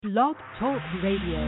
Blog Talk Radio.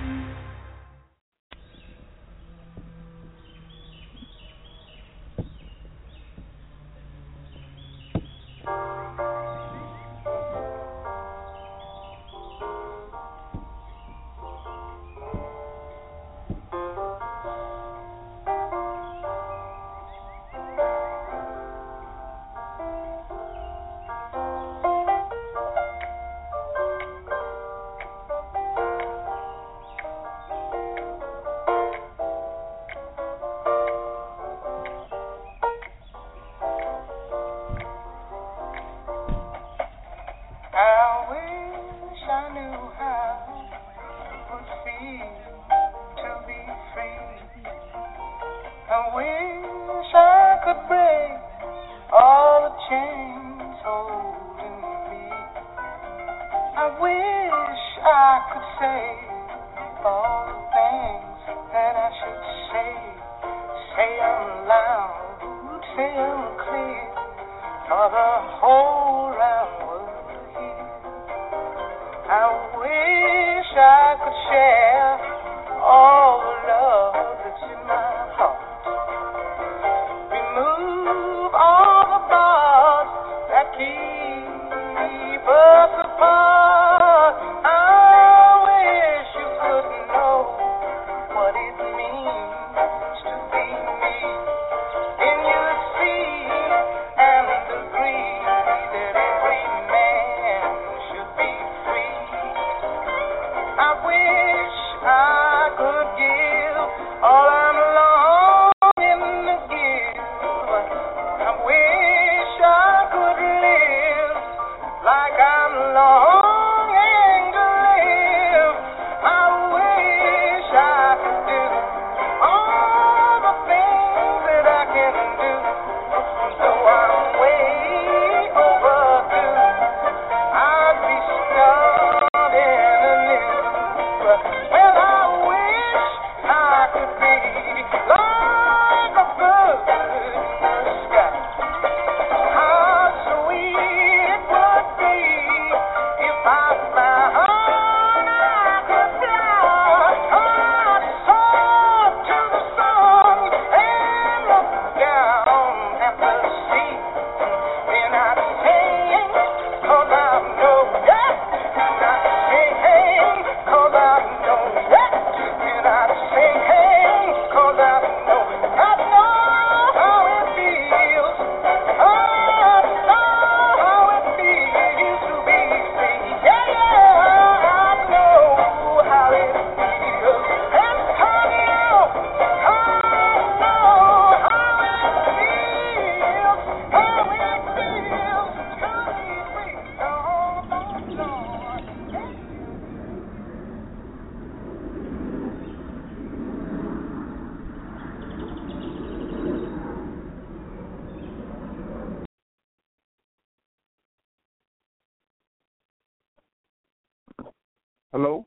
Hello?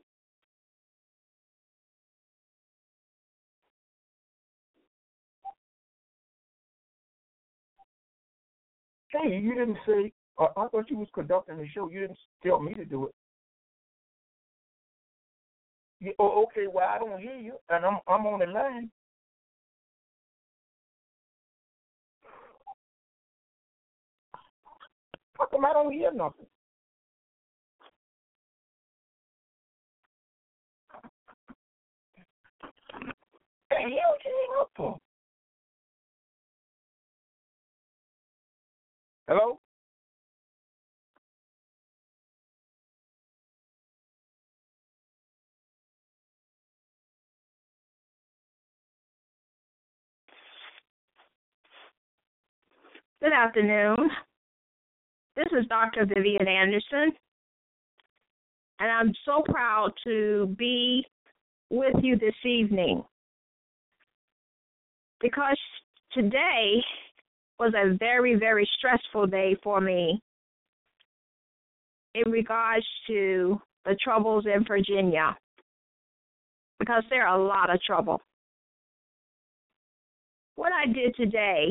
Hey, you didn't say, I thought you was conducting the show. You didn't tell me to do it. Oh, okay, well, I don't hear you, and I'm on the line. How come I don't hear nothing? The hell you hang up for? Hello? Good afternoon. This is Dr. Vivian Anderson, and I'm so proud to be with you this evening because today was a very, very stressful day for me in regards to the troubles in Virginia, because there are a lot of trouble. What I did today,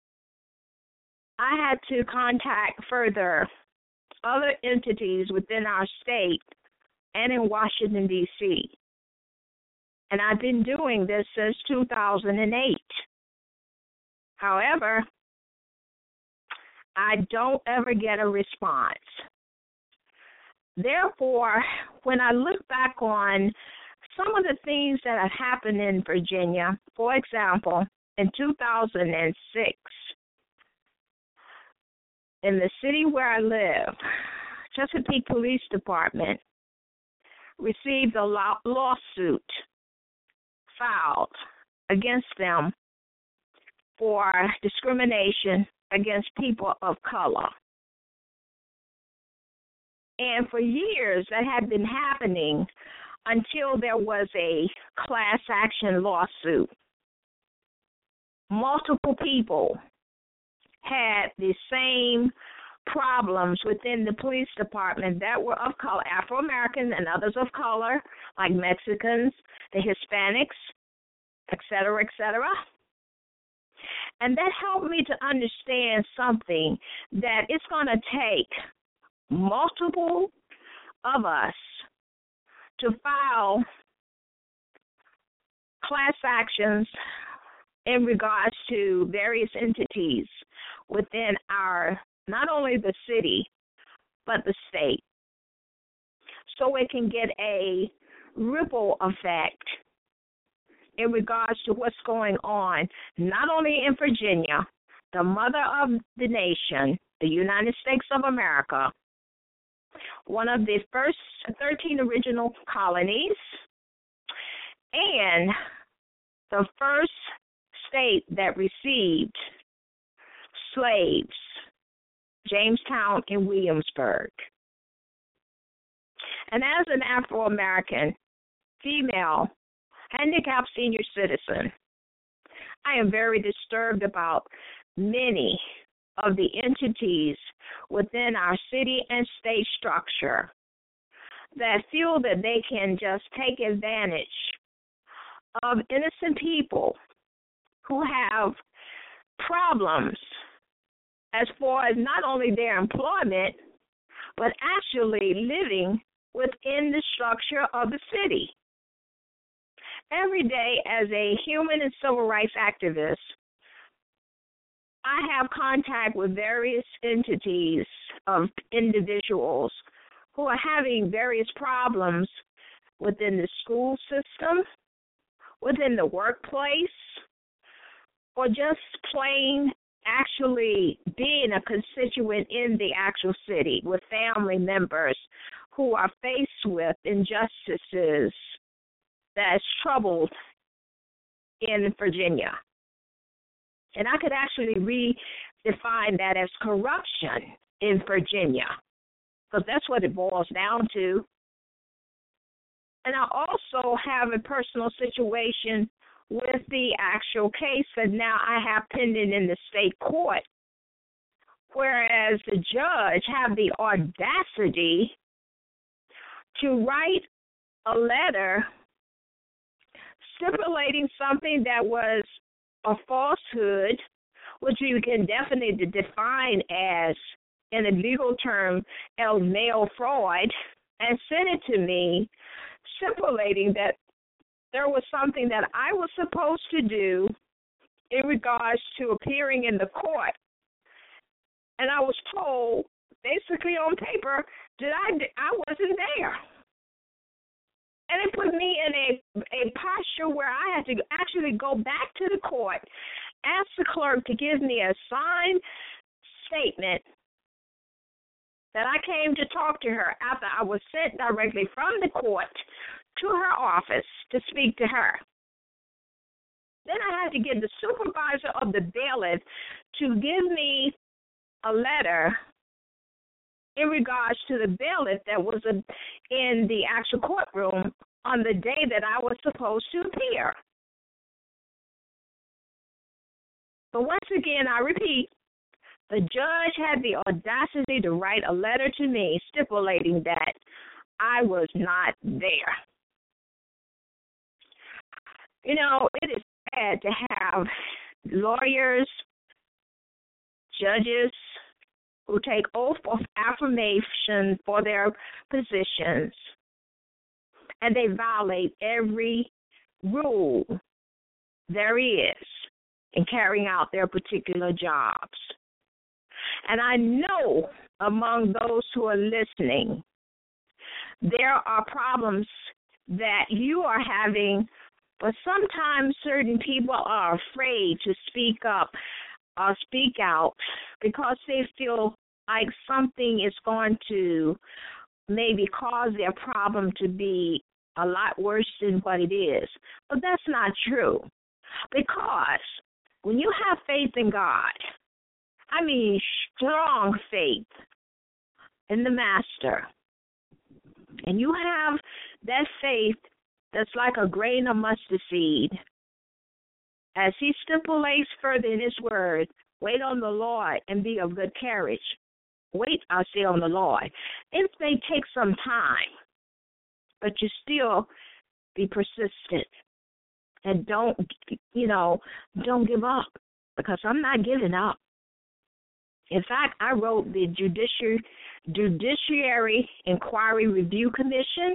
I had to contact further other entities within our state and in Washington, D.C. And I've been doing this since 2008. However, I don't ever get a response. Therefore, when I look back on some of the things that have happened in Virginia, for example, in 2006, in the city where I live, Chesapeake Police Department received a lawsuit filed against them for discrimination against people of color. And for years that had been happening until there was a class action lawsuit. Multiple people had the same problems within the police department that were of color, Afro-Americans and others of color, like Mexicans, the Hispanics, et cetera, et cetera. And that helped me to understand something, that it's going to take multiple of us to file class actions in regards to various entities within our, not only the city, but the state, so it can get a ripple effect in regards to what's going on, not only in Virginia, the mother of the nation, the United States of America, one of the first 13 original colonies, and the first state that received slaves, Jamestown and Williamsburg. And as an Afro-American, female, handicapped senior citizen, I am very disturbed about many of the entities within our city and state structure that feel that they can just take advantage of innocent people who have problems as far as not only their employment, but actually living within the structure of the city. Every day as a human and civil rights activist, I have contact with various entities of individuals who are having various problems within the school system, within the workplace, or just plain actually being a constituent in the actual city with family members who are faced with injustices that's troubled in Virginia. And I could actually redefine that as corruption in Virginia, because that's what it boils down to. And I also have a personal situation with the actual case that now I have pending in the state court, whereas the judge had the audacity to write a letter stipulating something that was a falsehood, which you can definitely define as, in a legal term, mail fraud, and sent it to me, stipulating that there was something that I was supposed to do in regards to appearing in the court. And I was told, basically on paper, that I wasn't there. And it put me in a posture where I had to actually go back to the court, ask the clerk to give me a signed statement that I came to talk to her after I was sent directly from the court to her office to speak to her. Then I had to get the supervisor of the bailiff to give me a letter in regards to the bailiff that was in the actual courtroom on the day that I was supposed to appear. But once again, I repeat, the judge had the audacity to write a letter to me stipulating that I was not there. You know, it is sad to have lawyers, judges who take oath of affirmation for their positions and they violate every rule there is in carrying out their particular jobs. And I know among those who are listening, there are problems that you are having, but sometimes certain people are afraid to speak up or speak out because they feel like something is going to maybe cause their problem to be a lot worse than what it is. But that's not true, because when you have faith in God, I mean strong faith in the Master, and you have that faith that's like a grain of mustard seed, as he stipulates further in his word, wait on the Lord and be of good courage. Wait, I say, on the Lord. It may take some time, but you still be persistent. And don't give up, because I'm not giving up. In fact, I wrote the Judiciary Inquiry Review Commission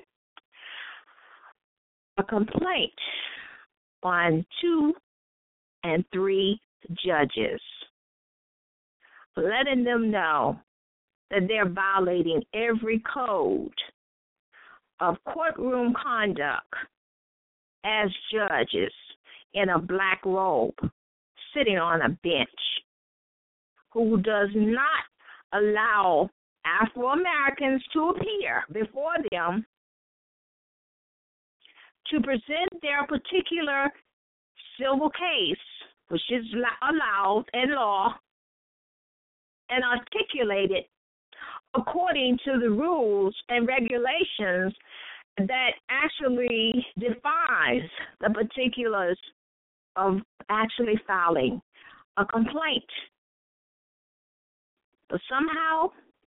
a complaint on 2 and 3 judges, letting them know that they're violating every code of courtroom conduct as judges in a black robe sitting on a bench, who does not allow Afro-Americans to appear before them to present their particular civil case, which is allowed in law, and articulate it according to the rules and regulations that actually defines the particulars of actually filing a complaint. But somehow,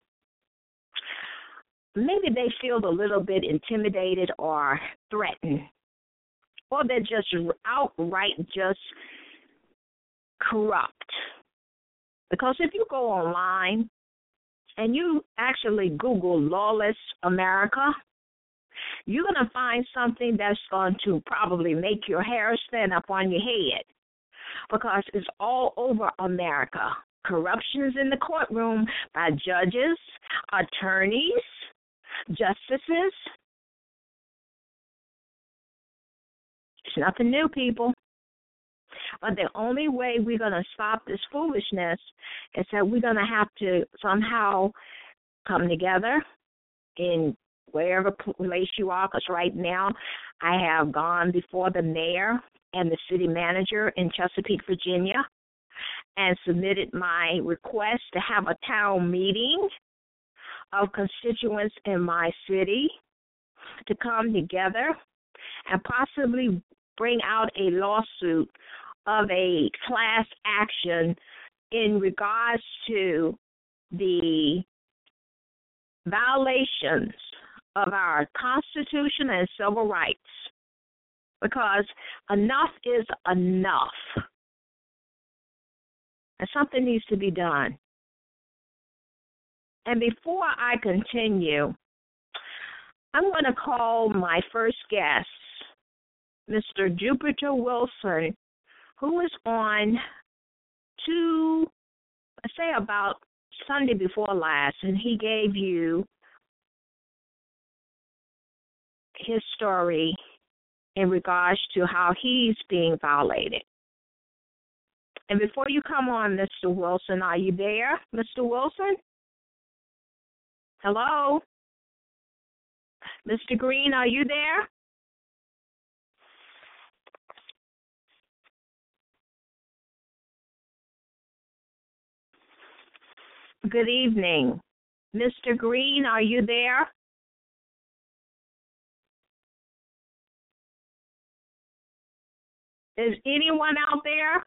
maybe they feel a little bit intimidated or threatened, or they're just outright just corrupt. Because if you go online and you actually Google lawless America, you're going to find something that's going to probably make your hair stand up on your head, because it's all over America. Corruptions in the courtroom by judges, attorneys, justices. It's nothing new, people. But the only way we're going to stop this foolishness is that we're going to have to somehow come together in wherever place you are, because right now I have gone before the mayor and the city manager in Chesapeake, Virginia, and submitted my request to have a town meeting of constituents in my city to come together and possibly bring out a lawsuit of a class action in regards to the violations of our Constitution and civil rights, because enough is enough. And something needs to be done. And before I continue, I'm going to call my first guest, Mr. Jupiter Wilson, who was on about Sunday before last, and he gave you his story in regards to how he's being violated. And before you come on, Mr. Wilson, are you there, Mr. Wilson? Hello? Mr. Green, are you there? Good evening. Mr. Green, are you there? Is anyone out there?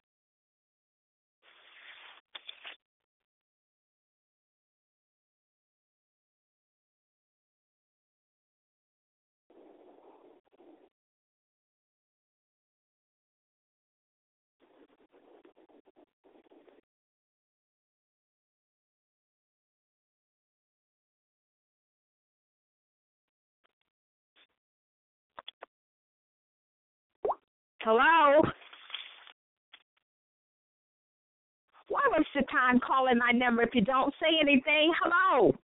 Hello? Why waste your time calling my number if you don't say anything? Hello?